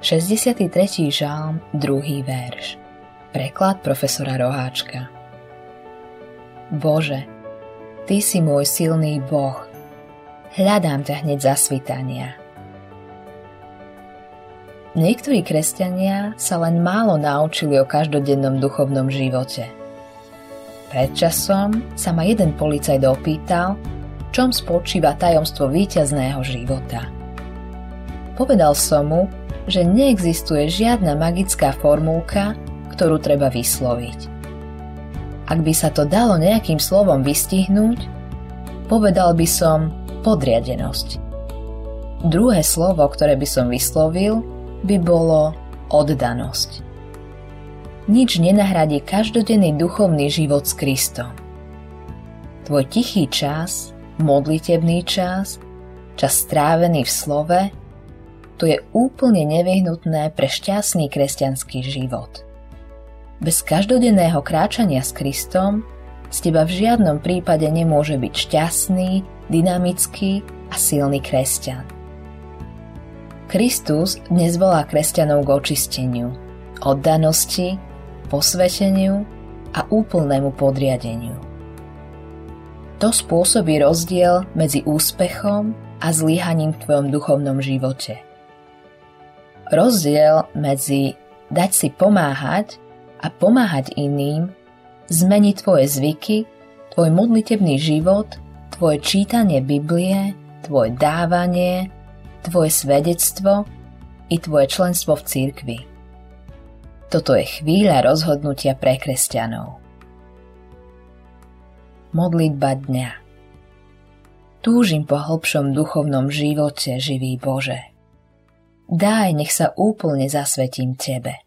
63. žalm, 2. verš. Preklad profesora Roháčka. Bože, Ty si môj silný Boh. Hľadám ťa hneď za svitania. Niektorí kresťania sa len málo naučili o každodennom duchovnom živote. Pred časom sa ma jeden policajt opýtal, v čom spočíva tajomstvo víťazného života. Povedal som mu, že neexistuje žiadna magická formulka, ktorú treba vysloviť. Ak by sa to dalo nejakým slovom vystihnúť, povedal by som podriadenosť. Druhé slovo, ktoré by som vyslovil, by bolo oddanosť. Nič nenahradí každodenný duchovný život s Kristom. Tvoj tichý čas, modlitebný čas, čas strávený v slove, to je úplne nevyhnutné pre šťastný kresťanský život. Bez každodenného kráčania s Kristom z teba v žiadnom prípade nemôže byť šťastný, dynamický a silný kresťan. Kristus dnes volá kresťanov k očisteniu, oddanosti, posveteniu a úplnému podriadeniu. To spôsobí rozdiel medzi úspechom a zlyhaním v tvojom duchovnom živote. Rozdiel medzi dať si pomáhať a pomáhať iným zmení tvoje zvyky, tvoj modlitebný život, tvoje čítanie Biblie, tvoje dávanie, tvoje svedectvo i tvoje členstvo v cirkvi. Toto je chvíľa rozhodnutia pre kresťanov. Modlitba dňa. Túžim po hlbšom duchovnom živote, živý Bože. Daj, nech sa úplne zasvetím Tebe.